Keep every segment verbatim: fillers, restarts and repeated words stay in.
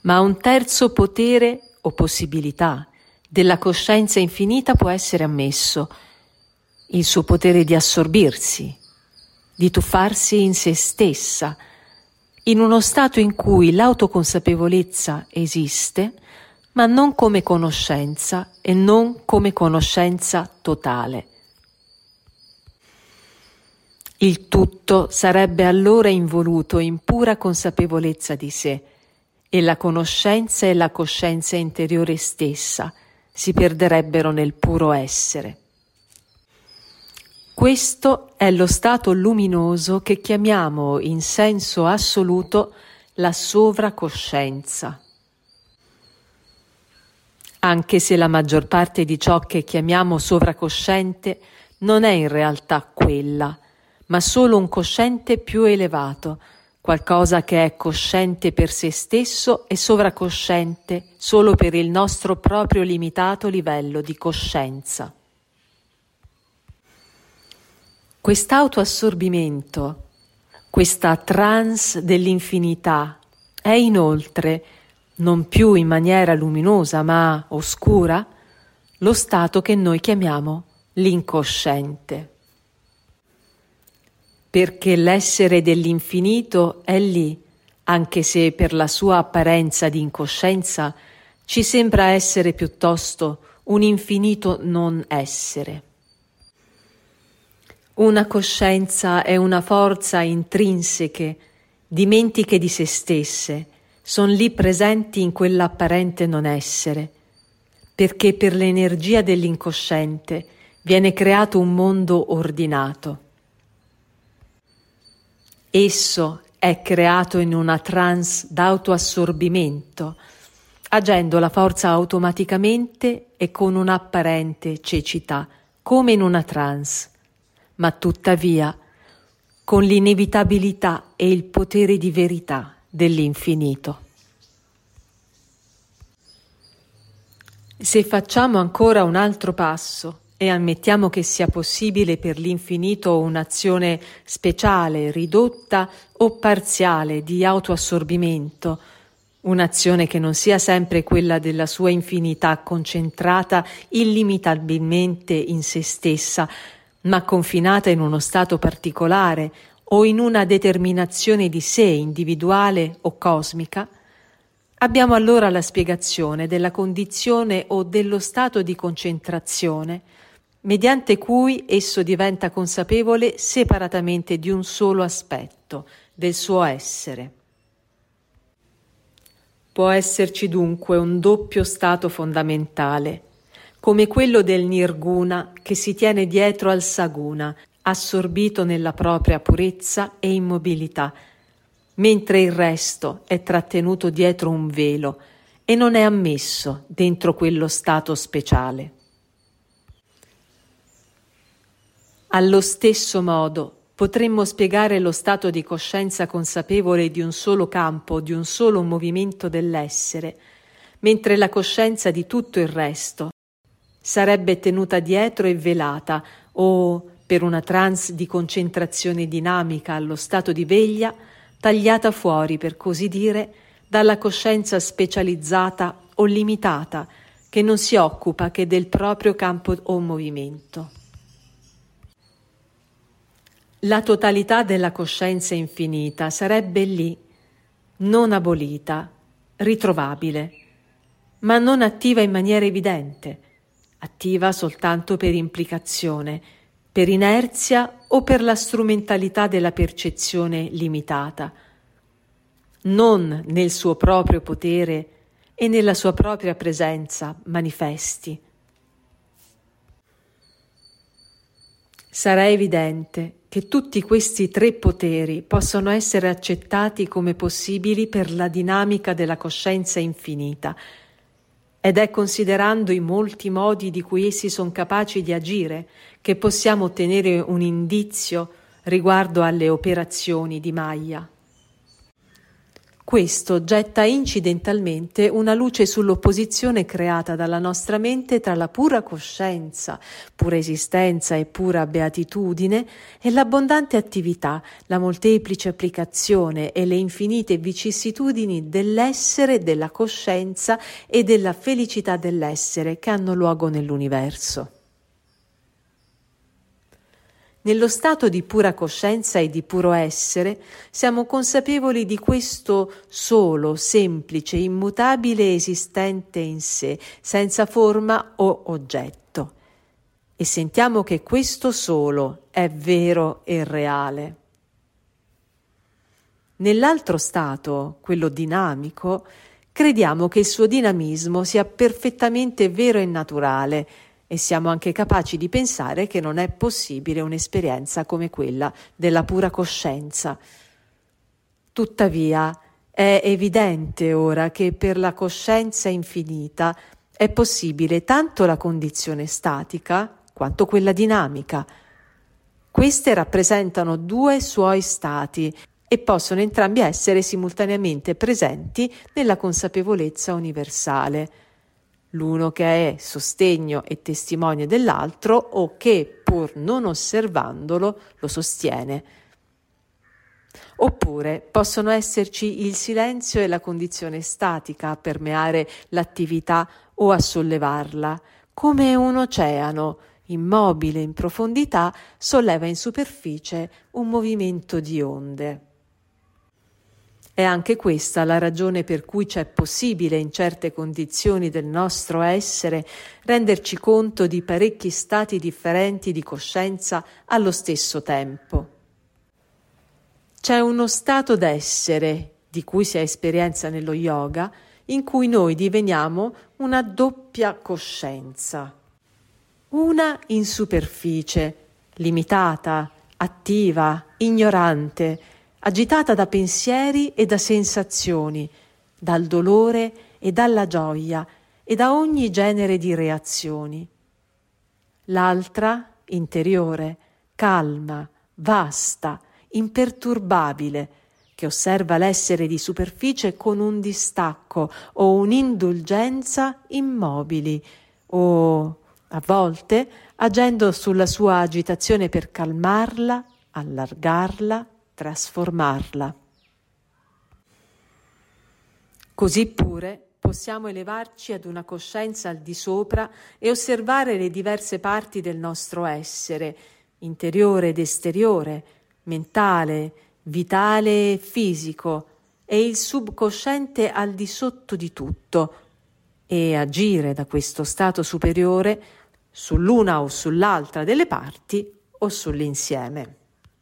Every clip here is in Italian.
Ma un terzo potere o possibilità della coscienza infinita può essere ammesso, il suo potere di assorbirsi, di tuffarsi in se stessa, in uno stato in cui l'autoconsapevolezza esiste, ma non come conoscenza e non come conoscenza totale. Il tutto sarebbe allora involuto in pura consapevolezza di sé, e la conoscenza e la coscienza interiore stessa si perderebbero nel puro essere. Questo è lo stato luminoso che chiamiamo in senso assoluto la sovracoscienza. Anche se la maggior parte di ciò che chiamiamo sovracosciente non è in realtà quella, ma solo un cosciente più elevato, qualcosa che è cosciente per se stesso e sovracosciente solo per il nostro proprio limitato livello di coscienza. Quest'autoassorbimento, questa trance dell'infinità, è inoltre, non più in maniera luminosa ma oscura, lo stato che noi chiamiamo l'incosciente. Perché l'essere dell'infinito è lì, anche se per la sua apparenza di incoscienza ci sembra essere piuttosto un infinito non essere. Una coscienza è una forza intrinseche, dimentiche di se stesse, son lì presenti in quell'apparente non essere, perché per l'energia dell'incosciente viene creato un mondo ordinato. Esso è creato in una trance d'autoassorbimento, agendo la forza automaticamente e con un'apparente cecità, come in una trance, ma tuttavia con l'inevitabilità e il potere di verità dell'infinito. Se facciamo ancora un altro passo e ammettiamo che sia possibile per l'infinito un'azione speciale, ridotta o parziale di autoassorbimento, un'azione che non sia sempre quella della sua infinità concentrata illimitabilmente in se stessa, ma confinata in uno stato particolare o in una determinazione di sé individuale o cosmica, abbiamo allora la spiegazione della condizione o dello stato di concentrazione mediante cui esso diventa consapevole separatamente di un solo aspetto del suo essere. Può esserci dunque un doppio stato fondamentale, come quello del nirguna che si tiene dietro al saguna, assorbito nella propria purezza e immobilità, mentre il resto è trattenuto dietro un velo e non è ammesso dentro quello stato speciale. Allo stesso modo potremmo spiegare lo stato di coscienza consapevole di un solo campo, di un solo movimento dell'essere, mentre la coscienza di tutto il resto sarebbe tenuta dietro e velata o, per una trance di concentrazione dinamica allo stato di veglia, tagliata fuori, per così dire, dalla coscienza specializzata o limitata che non si occupa che del proprio campo o movimento. La totalità della coscienza infinita sarebbe lì, non abolita, ritrovabile, ma non attiva in maniera evidente, attiva soltanto per implicazione, per inerzia o per la strumentalità della percezione limitata, non nel suo proprio potere e nella sua propria presenza manifesti. Sarà evidente che tutti questi tre poteri possono essere accettati come possibili per la dinamica della coscienza infinita, ed è considerando i molti modi di cui essi sono capaci di agire che possiamo ottenere un indizio riguardo alle operazioni di Maya. Questo getta incidentalmente una luce sull'opposizione creata dalla nostra mente tra la pura coscienza, pura esistenza e pura beatitudine e l'abbondante attività, la molteplice applicazione e le infinite vicissitudini dell'essere, della coscienza e della felicità dell'essere che hanno luogo nell'universo. Nello stato di pura coscienza e di puro essere siamo consapevoli di questo solo, semplice, immutabile esistente in sé, senza forma o oggetto. E sentiamo che questo solo è vero e reale. Nell'altro stato, quello dinamico, crediamo che il suo dinamismo sia perfettamente vero e naturale, e siamo anche capaci di pensare che non è possibile un'esperienza come quella della pura coscienza. Tuttavia, è evidente ora che per la coscienza infinita è possibile tanto la condizione statica quanto quella dinamica. Queste rappresentano due suoi stati e possono entrambi essere simultaneamente presenti nella consapevolezza universale. L'uno che è sostegno e testimonio dell'altro o che, pur non osservandolo, lo sostiene. Oppure possono esserci il silenzio e la condizione statica a permeare l'attività o a sollevarla, come un oceano, immobile in profondità, solleva in superficie un movimento di onde. È anche questa la ragione per cui c'è possibile in certe condizioni del nostro essere renderci conto di parecchi stati differenti di coscienza allo stesso tempo. C'è uno stato d'essere, di cui si ha esperienza nello yoga, in cui noi diveniamo una doppia coscienza. Una in superficie, limitata, attiva, ignorante, agitata da pensieri e da sensazioni, dal dolore e dalla gioia e da ogni genere di reazioni. L'altra, interiore, calma, vasta, imperturbabile, che osserva l'essere di superficie con un distacco o un'indulgenza immobili o, a volte, agendo sulla sua agitazione per calmarla, allargarla, trasformarla. Così pure possiamo elevarci ad una coscienza al di sopra e osservare le diverse parti del nostro essere, interiore ed esteriore, mentale, vitale e fisico, e il subconsciente al di sotto di tutto, e agire da questo stato superiore sull'una o sull'altra delle parti o sull'insieme.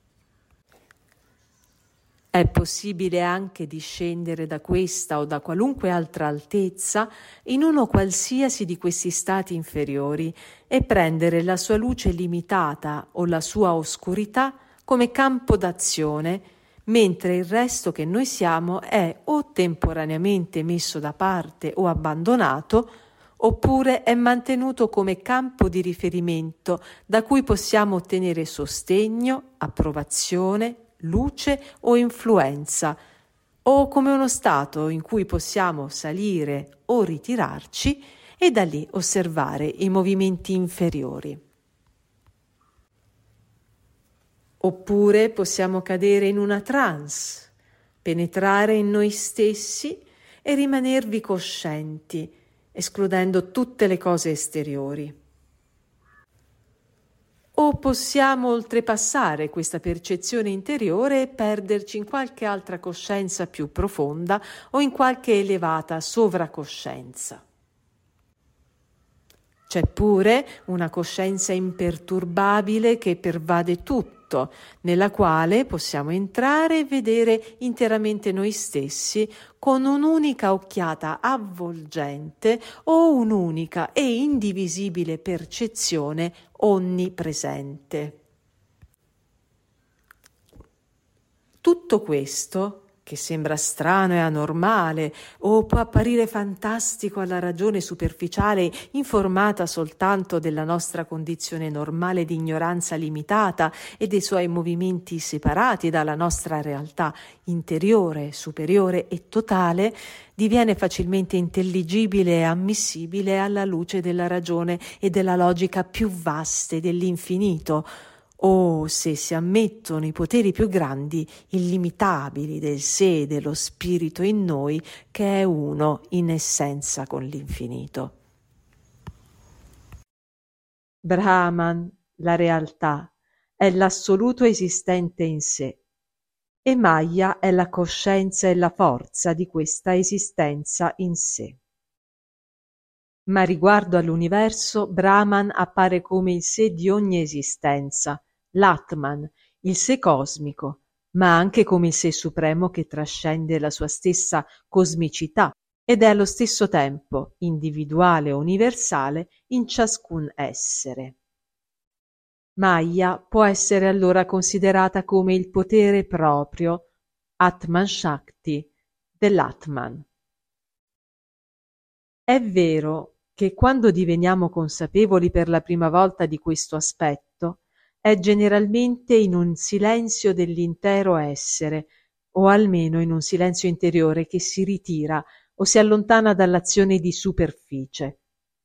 È possibile anche discendere da questa o da qualunque altra altezza in uno qualsiasi di questi stati inferiori e prendere la sua luce limitata o la sua oscurità come campo d'azione, mentre il resto che noi siamo è o temporaneamente messo da parte o abbandonato, oppure è mantenuto come campo di riferimento da cui possiamo ottenere sostegno, approvazione, luce o influenza, o come uno stato in cui possiamo salire o ritirarci e da lì osservare i movimenti inferiori. Oppure possiamo cadere in una trance, penetrare in noi stessi e rimanervi coscienti, escludendo tutte le cose esteriori. O possiamo oltrepassare questa percezione interiore e perderci in qualche altra coscienza più profonda o in qualche elevata sovracoscienza. C'è pure una coscienza imperturbabile che pervade tutto, nella quale possiamo entrare e vedere interamente noi stessi con un'unica occhiata avvolgente o un'unica e indivisibile percezione onnipresente. Tutto questo che sembra strano e anormale, o può apparire fantastico alla ragione superficiale, informata soltanto della nostra condizione normale di ignoranza limitata e dei suoi movimenti separati dalla nostra realtà interiore, superiore e totale, diviene facilmente intelligibile e ammissibile alla luce della ragione e della logica più vaste dell'infinito, o se si ammettono i poteri più grandi, illimitabili del sé, dello spirito in noi, che è uno in essenza con l'infinito. Brahman, la realtà, è l'assoluto esistente in sé, e Maya è la coscienza e la forza di questa esistenza in sé. Ma riguardo all'universo, Brahman appare come il sé di ogni esistenza, l'Atman, il sé cosmico, ma anche come il sé supremo che trascende la sua stessa cosmicità ed è allo stesso tempo individuale o universale in ciascun essere. Maya può essere allora considerata come il potere proprio, Atman Shakti, dell'Atman. È vero che quando diveniamo consapevoli per la prima volta di questo aspetto, è generalmente in un silenzio dell'intero essere, o almeno in un silenzio interiore che si ritira o si allontana dall'azione di superficie.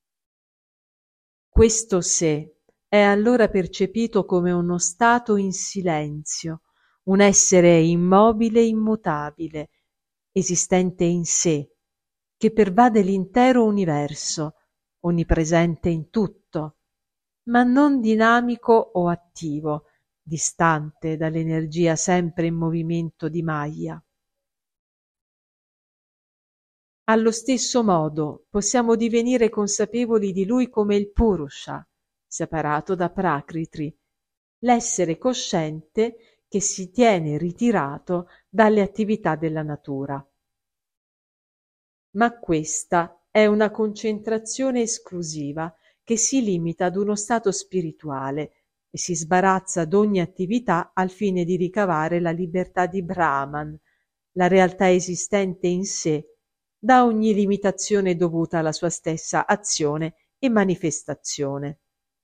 Questo sé è allora percepito come uno stato in silenzio, un essere immobile e immutabile, esistente in sé, che pervade l'intero universo, onnipresente in tutto, ma non dinamico o attivo, distante dall'energia sempre in movimento di Maya. Allo stesso modo possiamo divenire consapevoli di lui come il Purusha, separato da Prakriti, l'essere cosciente che si tiene ritirato dalle attività della natura. Ma questa è una concentrazione esclusiva che si limita ad uno stato spirituale e si sbarazza ad ogni attività al fine di ricavare la libertà di Brahman, la realtà esistente in sé, da ogni limitazione dovuta alla sua stessa azione e manifestazione.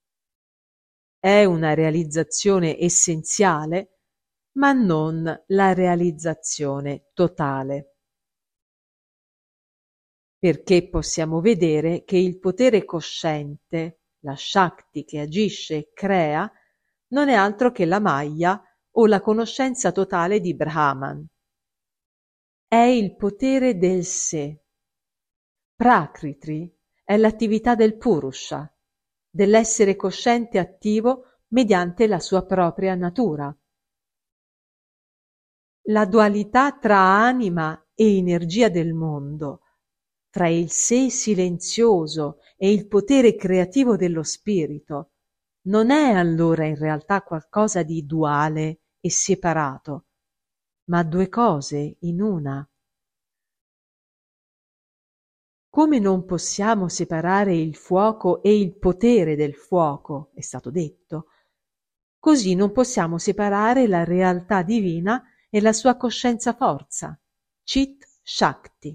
È una realizzazione essenziale, ma non la realizzazione totale. Perché possiamo vedere che il potere cosciente, la Shakti che agisce e crea, non è altro che la Maya o la conoscenza totale di Brahman. È il potere del sé. Prakriti è l'attività del Purusha, dell'essere cosciente attivo mediante la sua propria natura. La dualità tra anima e energia del mondo, tra il sé silenzioso e il potere creativo dello spirito, non è allora in realtà qualcosa di duale e separato, ma due cose in una. Come non possiamo separare il fuoco e il potere del fuoco, è stato detto, così non possiamo separare la realtà divina e la sua coscienza forza, Chit Shakti.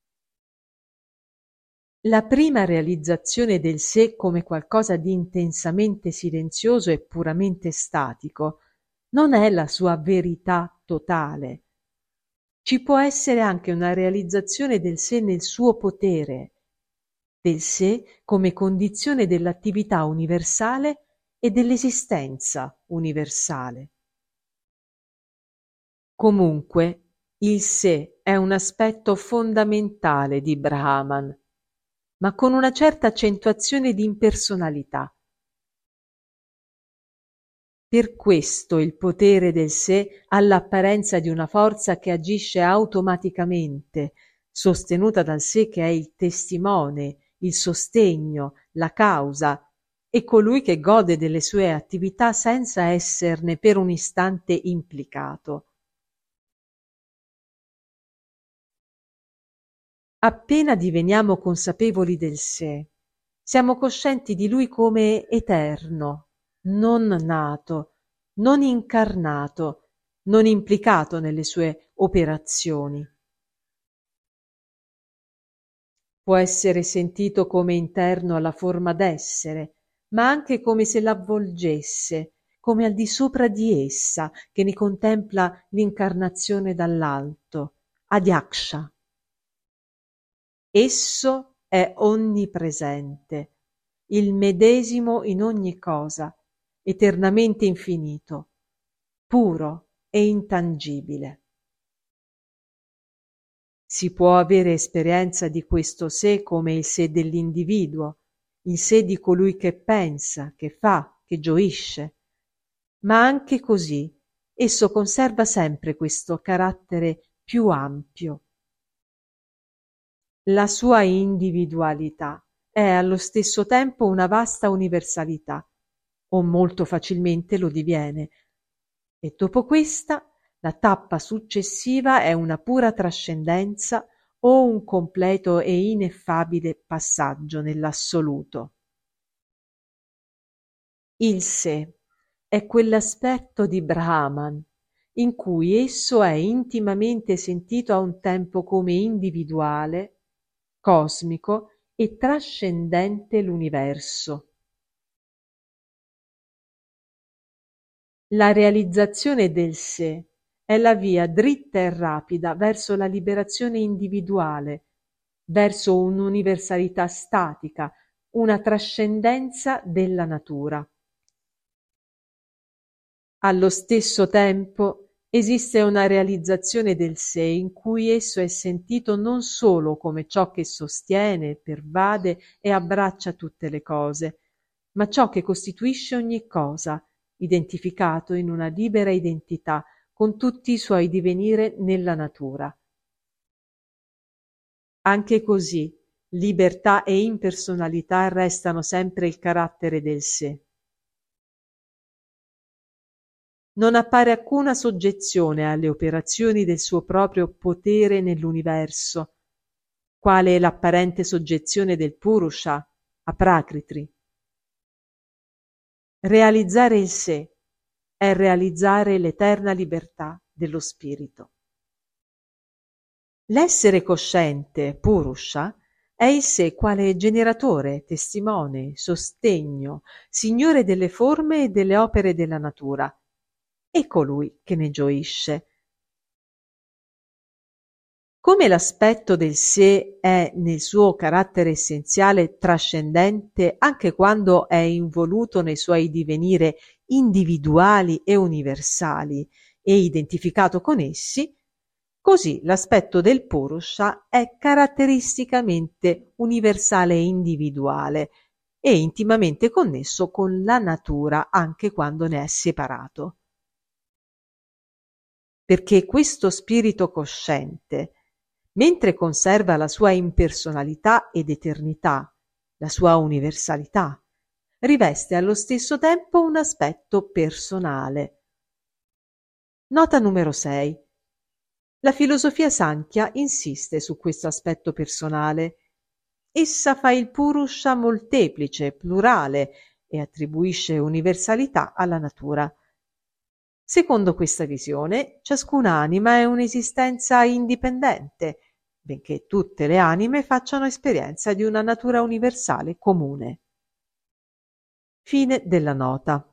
La prima realizzazione del sé come qualcosa di intensamente silenzioso e puramente statico non è la sua verità totale. Ci può essere anche una realizzazione del sé nel suo potere, del sé come condizione dell'attività universale e dell'esistenza universale. Comunque, il sé è un aspetto fondamentale di Brahman, ma con una certa accentuazione di impersonalità. Per questo il potere del sé ha l'apparenza di una forza che agisce automaticamente, sostenuta dal sé che è il testimone, il sostegno, la causa, e colui che gode delle sue attività senza esserne per un istante implicato. Appena diveniamo consapevoli del sé, siamo coscienti di lui come eterno, non nato, non incarnato, non implicato nelle sue operazioni. Può essere sentito come interno alla forma d'essere, ma anche come se l'avvolgesse, come al di sopra di essa, che ne contempla l'incarnazione dall'alto, adyaksha. Esso è onnipresente, il medesimo in ogni cosa, eternamente infinito, puro e intangibile. Si può avere esperienza di questo sé come il sé dell'individuo, il sé di colui che pensa, che fa, che gioisce, ma anche così esso conserva sempre questo carattere più ampio. La sua individualità è allo stesso tempo una vasta universalità, o molto facilmente lo diviene, e dopo questa la tappa successiva è una pura trascendenza o un completo e ineffabile passaggio nell'assoluto. Il sé è quell'aspetto di Brahman in cui esso è intimamente sentito a un tempo come individuale, cosmico e trascendente l'universo. La realizzazione del sé è la via dritta e rapida verso la liberazione individuale, verso un'universalità statica, una trascendenza della natura. Allo stesso tempo esiste una realizzazione del sé in cui esso è sentito non solo come ciò che sostiene, pervade e abbraccia tutte le cose, ma ciò che costituisce ogni cosa, identificato in una libera identità con tutti i suoi divenire nella natura. Anche così, libertà e impersonalità restano sempre il carattere del sé. Non appare alcuna soggezione alle operazioni del suo proprio potere nell'universo, quale è l'apparente soggezione del Purusha a Prakriti. Realizzare il sé è realizzare l'eterna libertà dello spirito. L'essere cosciente, Purusha, è il sé quale generatore, testimone, sostegno, signore delle forme e delle opere della natura, e colui che ne gioisce. Come l'aspetto del sé è nel suo carattere essenziale trascendente anche quando è involuto nei suoi divenire individuali e universali e identificato con essi, così l'aspetto del Purusha è caratteristicamente universale e individuale e intimamente connesso con la natura anche quando ne è separato. Perché questo spirito cosciente, mentre conserva la sua impersonalità ed eternità, la sua universalità, riveste allo stesso tempo un aspetto personale. Nota numero sei. La filosofia Sankhya insiste su questo aspetto personale. Essa fa il Purusha molteplice, plurale e attribuisce universalità alla natura. Secondo questa visione, ciascuna anima è un'esistenza indipendente, benché tutte le anime facciano esperienza di una natura universale comune. Fine della nota.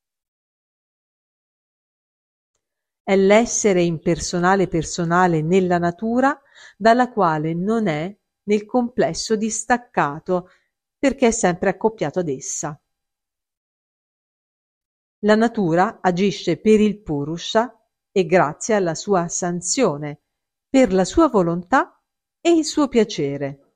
È l'essere impersonale personale nella natura dalla quale non è nel complesso distaccato, perché è sempre accoppiato ad essa. La natura agisce per il Purusha e grazie alla sua sanzione, per la sua volontà e il suo piacere.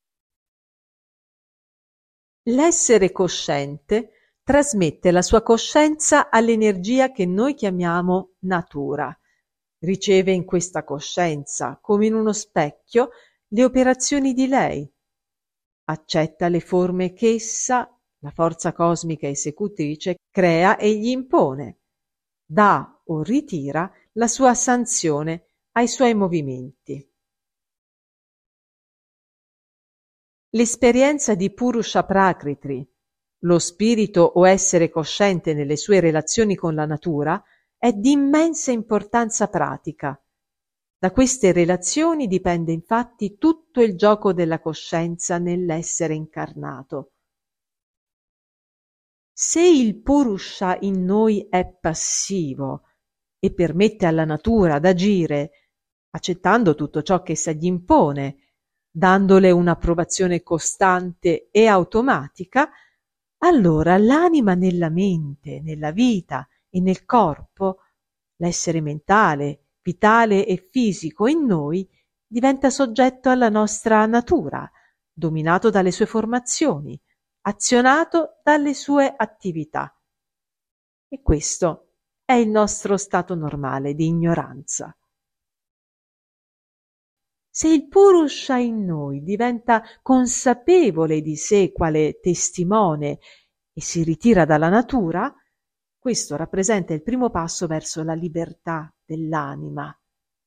L'essere cosciente trasmette la sua coscienza all'energia che noi chiamiamo natura. Riceve in questa coscienza, come in uno specchio, le operazioni di lei. Accetta le forme che essa, la forza cosmica esecutrice, crea e gli impone. Dà o ritira la sua sanzione ai suoi movimenti. L'esperienza di Purusha Prakriti, lo spirito o essere cosciente nelle sue relazioni con la natura, è di immensa importanza pratica. Da queste relazioni dipende infatti tutto il gioco della coscienza nell'essere incarnato. Se il Purusha in noi è passivo e permette alla natura d'agire, accettando tutto ciò che essa gli impone, dandole un'approvazione costante e automatica, allora l'anima nella mente, nella vita e nel corpo, l'essere mentale, vitale e fisico in noi, diventa soggetto alla nostra natura, dominato dalle sue formazioni, azionato dalle sue attività. E questo è il nostro stato normale di ignoranza. Se il Purusha in noi diventa consapevole di sé quale testimone e si ritira dalla natura, questo rappresenta il primo passo verso la libertà dell'anima,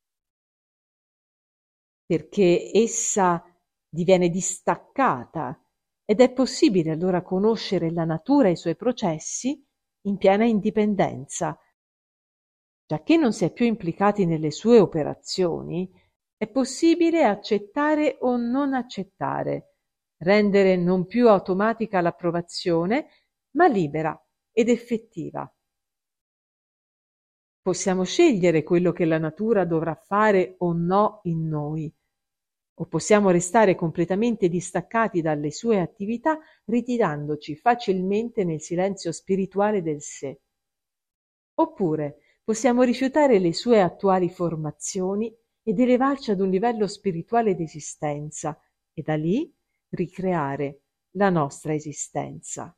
perché essa diviene distaccata ed è possibile allora conoscere la natura e i suoi processi in piena indipendenza. Giacché non si è più implicati nelle sue operazioni, è possibile accettare o non accettare, rendere non più automatica l'approvazione, ma libera ed effettiva. Possiamo scegliere quello che la natura dovrà fare o no in noi, o possiamo restare completamente distaccati dalle sue attività, ritirandoci facilmente nel silenzio spirituale del sé. Oppure possiamo rifiutare le sue attuali formazioni ed elevarci ad un livello spirituale d'esistenza e da lì ricreare la nostra esistenza.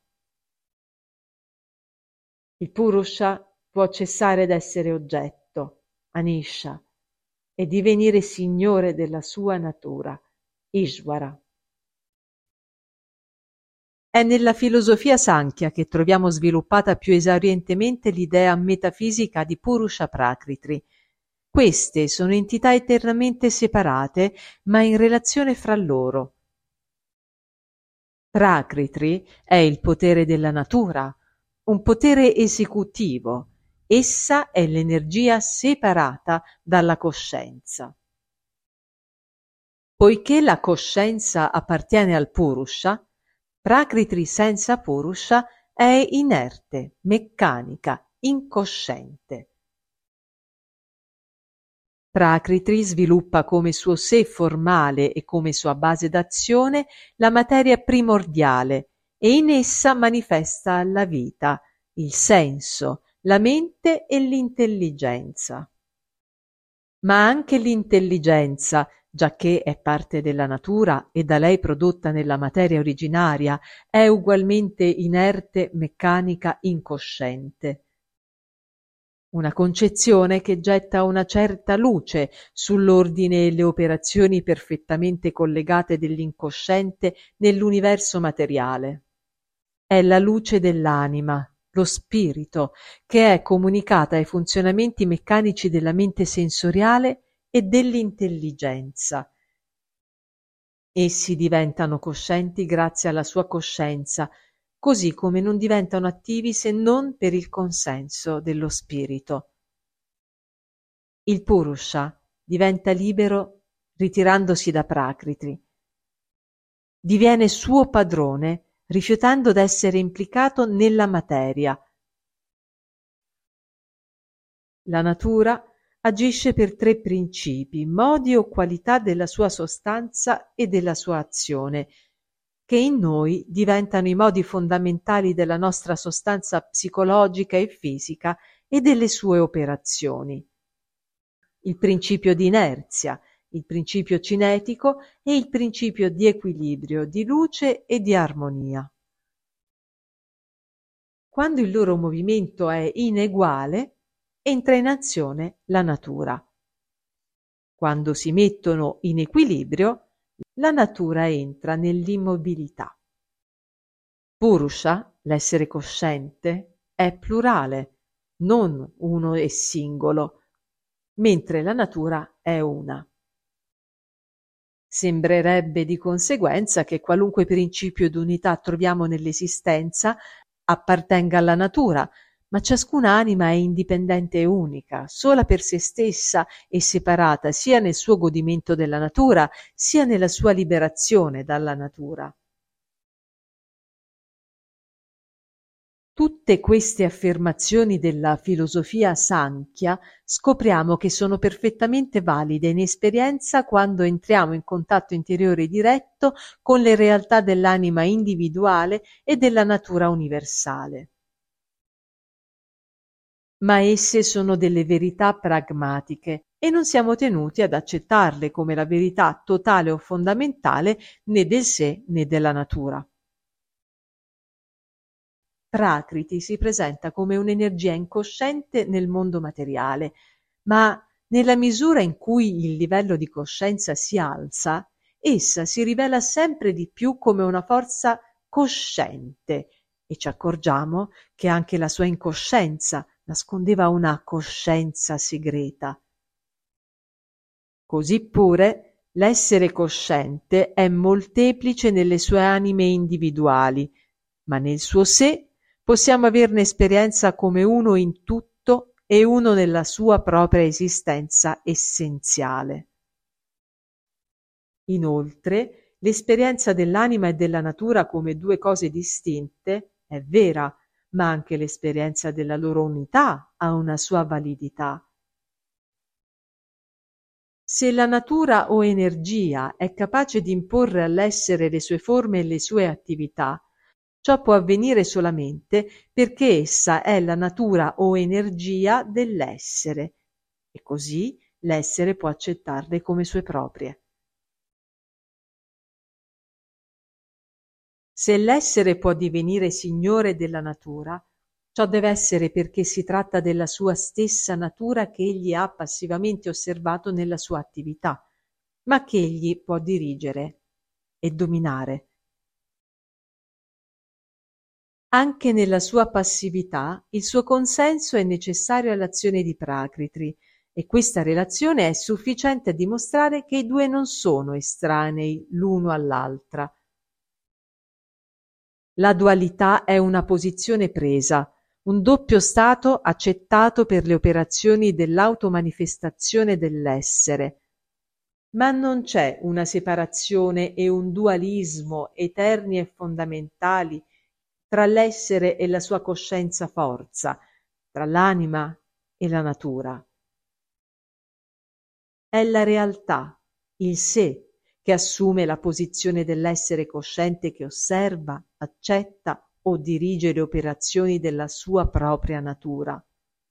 Il Purusha può cessare d'essere oggetto, Anisha, e divenire signore della sua natura, Ishvara. È nella filosofia Sankhya che troviamo sviluppata più esaurientemente l'idea metafisica di Purusha Prakriti. Queste sono entità eternamente separate, ma in relazione fra loro. Prakriti è il potere della natura, un potere esecutivo. Essa è l'energia separata dalla coscienza. Poiché la coscienza appartiene al Purusha, Prakriti senza Purusha è inerte, meccanica, incosciente. Prakriti sviluppa come suo sé formale e come sua base d'azione la materia primordiale e in essa manifesta la vita, il senso, la mente e l'intelligenza. Ma anche l'intelligenza, giacché è parte della natura e da lei prodotta nella materia originaria, è ugualmente inerte, meccanica, incosciente. Una concezione che getta una certa luce sull'ordine e le operazioni perfettamente collegate dell'incosciente nell'universo materiale. È la luce dell'anima, lo spirito, che è comunicata ai funzionamenti meccanici della mente sensoriale e dell'intelligenza. Essi diventano coscienti grazie alla sua coscienza, così come non diventano attivi se non per il consenso dello spirito. Il Purusha diventa libero ritirandosi da Prakriti. Diviene suo padrone rifiutando d'essere implicato nella materia. La natura agisce per tre principi, modi o qualità della sua sostanza e della sua azione, che in noi diventano i modi fondamentali della nostra sostanza psicologica e fisica e delle sue operazioni. Il principio di inerzia, il principio cinetico e il principio di equilibrio, di luce e di armonia. Quando il loro movimento è ineguale, entra in azione la natura. Quando si mettono in equilibrio, la natura entra nell'immobilità. Purusha, l'essere cosciente, è plurale, non uno e singolo, mentre la natura è una. Sembrerebbe di conseguenza che qualunque principio d'unità troviamo nell'esistenza appartenga alla natura, ma ciascuna anima è indipendente e unica, sola per se stessa e separata sia nel suo godimento della natura, sia nella sua liberazione dalla natura. Tutte queste affermazioni della filosofia Sankhya scopriamo che sono perfettamente valide in esperienza quando entriamo in contatto interiore diretto con le realtà dell'anima individuale e della natura universale. Ma esse sono delle verità pragmatiche e non siamo tenuti ad accettarle come la verità totale o fondamentale né del sé né della natura. Prakriti si presenta come un'energia incosciente nel mondo materiale, ma nella misura in cui il livello di coscienza si alza, essa si rivela sempre di più come una forza cosciente e ci accorgiamo che anche la sua incoscienza nascondeva una coscienza segreta. Così pure l'essere cosciente è molteplice nelle sue anime individuali, ma nel suo sé possiamo averne esperienza come uno in tutto e uno nella sua propria esistenza essenziale. Inoltre, l'esperienza dell'anima e della natura come due cose distinte è vera, ma anche l'esperienza della loro unità ha una sua validità. Se la natura o energia è capace di imporre all'essere le sue forme e le sue attività, ciò può avvenire solamente perché essa è la natura o energia dell'essere, e così l'essere può accettarle come sue proprie. Se l'essere può divenire signore della natura, ciò deve essere perché si tratta della sua stessa natura che egli ha passivamente osservato nella sua attività, ma che egli può dirigere e dominare. Anche nella sua passività il suo consenso è necessario all'azione di Prakriti, e questa relazione è sufficiente a dimostrare che i due non sono estranei l'uno all'altra. La dualità è una posizione presa, un doppio stato accettato per le operazioni dell'automanifestazione dell'essere. Ma non c'è una separazione e un dualismo eterni e fondamentali tra l'essere e la sua coscienza forza, tra l'anima e la natura. È la realtà, il sé, che assume la posizione dell'essere cosciente che osserva, accetta o dirige le operazioni della sua propria natura.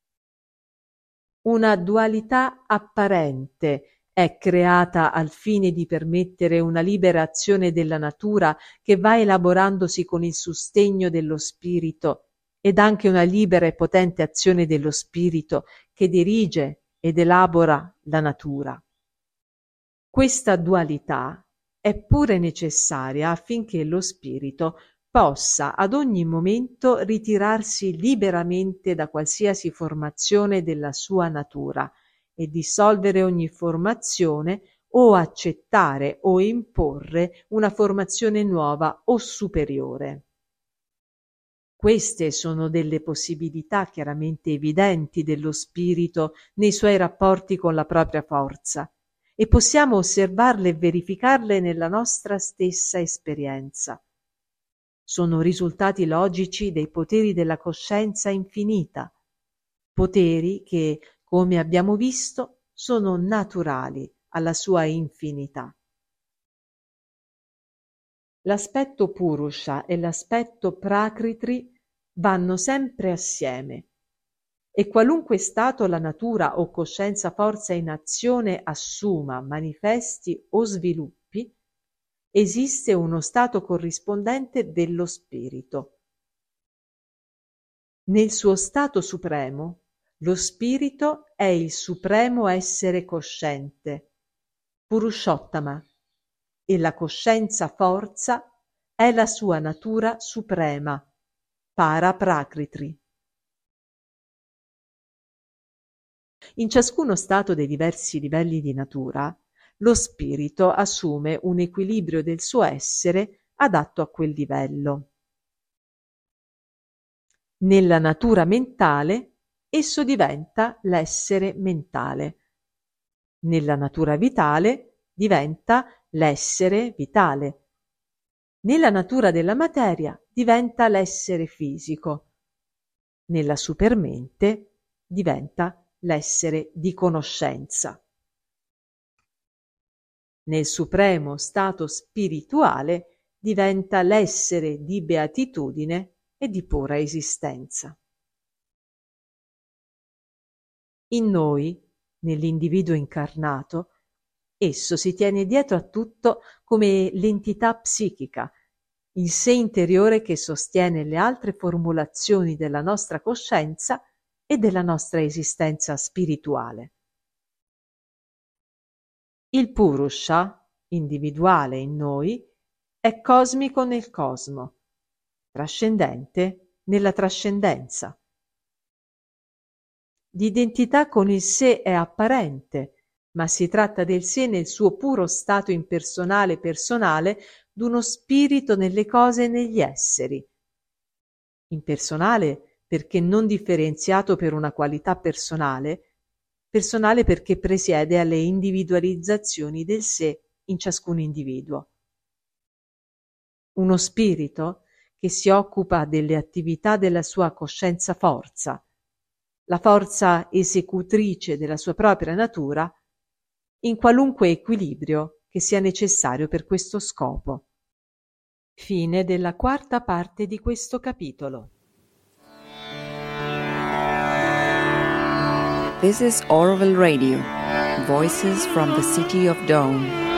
Una dualità apparente è creata al fine di permettere una libera azione della natura che va elaborandosi con il sostegno dello spirito, ed anche una libera e potente azione dello spirito che dirige ed elabora la natura. Questa dualità è pure necessaria affinché lo spirito possa ad ogni momento ritirarsi liberamente da qualsiasi formazione della sua natura e dissolvere ogni formazione o accettare o imporre una formazione nuova o superiore. Queste sono delle possibilità chiaramente evidenti dello spirito nei suoi rapporti con la propria forza, e possiamo osservarle e verificarle nella nostra stessa esperienza. Sono risultati logici dei poteri della coscienza infinita, poteri che, come abbiamo visto, sono naturali alla sua infinità. L'aspetto Purusha e l'aspetto Prakriti vanno sempre assieme, e qualunque stato la natura o coscienza forza in azione assuma, manifesti o sviluppi, esiste uno stato corrispondente dello spirito. Nel suo stato supremo, lo spirito è il supremo essere cosciente, Purushottama, e la coscienza forza è la sua natura suprema, Para-Prakriti. In ciascuno stato dei diversi livelli di natura, lo spirito assume un equilibrio del suo essere adatto a quel livello. Nella natura mentale, esso diventa l'essere mentale. Nella natura vitale, diventa l'essere vitale. Nella natura della materia, diventa l'essere fisico. Nella supermente, diventa l'essere di conoscenza. Nel supremo stato spirituale diventa l'essere di beatitudine e di pura esistenza. In noi, nell'individuo incarnato, esso si tiene dietro a tutto come l'entità psichica, il sé interiore che sostiene le altre formulazioni della nostra coscienza e della nostra esistenza spirituale. Il Purusha, individuale in noi, è cosmico nel cosmo, trascendente nella trascendenza. L'identità con il sé è apparente, ma si tratta del sé nel suo puro stato impersonale personale d'uno spirito nelle cose e negli esseri. Impersonale perché non differenziato per una qualità personale, personale perché presiede alle individualizzazioni del sé in ciascun individuo. Uno spirito che si occupa delle attività della sua coscienza forza, la forza esecutrice della sua propria natura, in qualunque equilibrio che sia necessario per questo scopo. Fine della quarta parte di questo capitolo. This is Orville Radio, Voices from the City of Dawn.